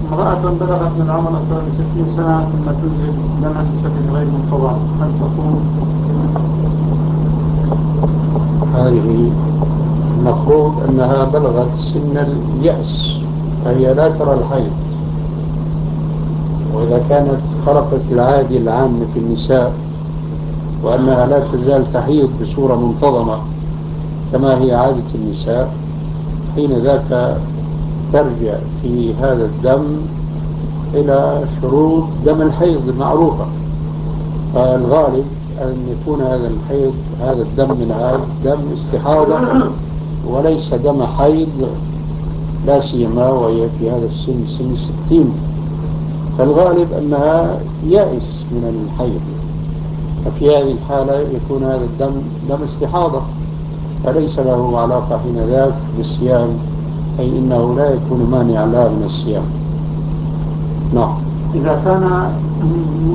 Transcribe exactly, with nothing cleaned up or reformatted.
امرأة بلغت من العمر أكثر من ستين سنة ثم تنزل دما بشكل غير منتظم، هل تكون؟ هذه المفروض أنها بلغت سن اليأس، فهي لا ترى الحيض. وإذا كانت خرقت العادة العامة في النساء وأنها لا تزال تحيض بصورة منتظمة كما هي عادة النساء، حين ذاك ترجع في هذا الدم إلى شروط دم الحيض المعروفة. فالغالب أن يكون هذا الحيض، هذا الدم من هذا دم استحاضة وليس دم حيض، لا سيما وهي في هذا السن سن ستين. فالغالب أنها يائس من الحيض، ففي هذه الحالة يكون هذا الدم دم استحاضة، فليس له علاقة حين ذاك بالصيام، أي إنه لا يكون مانع لها من الصيام. نعم. إذا كان